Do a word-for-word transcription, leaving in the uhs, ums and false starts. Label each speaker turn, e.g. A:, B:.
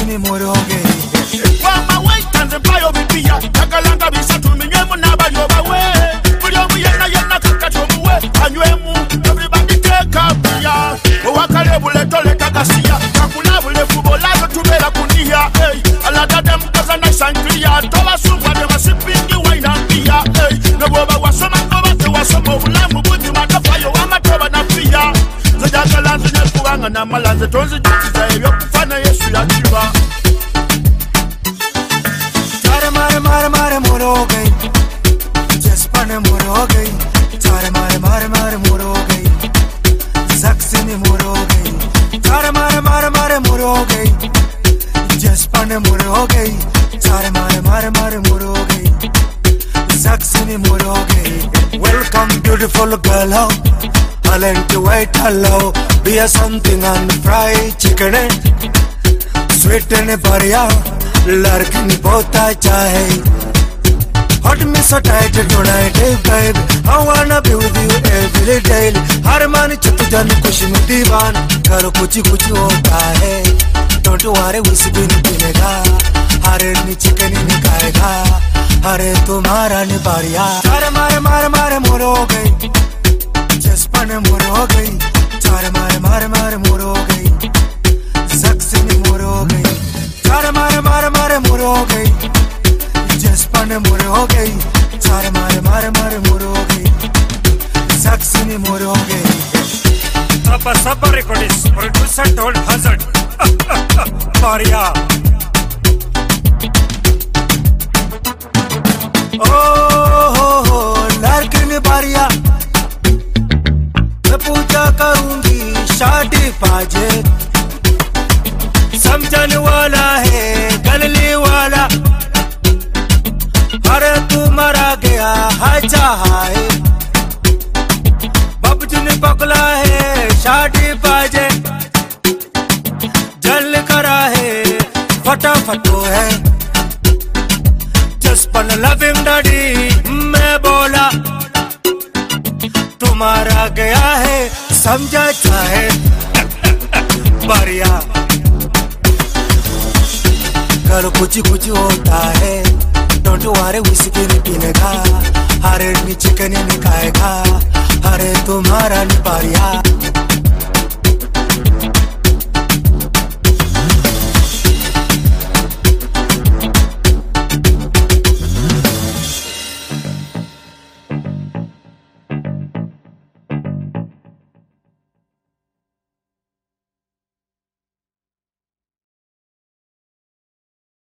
A: ni moroge.
B: Wama waitanze mpayo bipia takalanga bisatu minyemu n'abalyoba we buli omu yenna yenna kakatomuwe anywemu everybody take a beer owakale buletole kakasiya kakulabule fubolazo tubeera kuniya aladade mukaza naisangiriya tobasumba ne basipingi waina mbiya nebwoba wasoma ngoba tewasoma obulamu bunzima tofayo wamatoba nafiya nzejagala nzinye kubanga namala nze tonzijutiza ebyokufana yesu yakiba.
A: Mare mare mare moro gई, जसपने मोरो गई, सारे मारे मारे मारे मोरो गई, सक्सी में मोरो गई, सारे मारे मारे मारे मोरो गई, जसपने मोरो गई, सारे मारे मारे मारे मोरो गई, सक्सी में मोरो गई. Welcome beautiful girl, how? I like to wait hello, be a something on the fried chicken, sweet and bariya. लड़की बहुत चाहे hot me so tight tonight baby I wanna be with you every day हर मान चित जान खुशी में दीवाना करो कुछ कुछ होता है don't worry whiskey नहीं पीनेगा हरे नीचे के नहीं निकालेगा हरे तुम्हारा नहीं बारिया सारे मारे मारे मारे मोर हो गई जसपा ने मोर हो गई सारे मारे मारे मारे मोर हो गई सक्सी ने मोर हो गई सारे मारे मारे मारे मोर हो गई जसपा ने मोर हो गई सारे मारे मारे मारे मोर हो गई सक्सी ने मोर हो गई.
C: Sapa Sapa Recordings, producer told Hazard. Maria.
A: Oh ho ho, लड़की ने बारिया मैं पूजा करूंगी शादी पाजे समझने वाला है गलली वाला अरे तू मरा गया है चाहे बाबूजी ने पकड़ा है शादी बाजे जल करा है फटाफट है जसपन लविंग डैडी मैं बोला तुम्हारा गया है समझा चाहे बारिया कल कुछ कुछ होता है डोंट वरी विस्की नहीं पीनेगा हरे नीचे के नहीं खाएगा हरे तुम्हारा नहीं बारिया.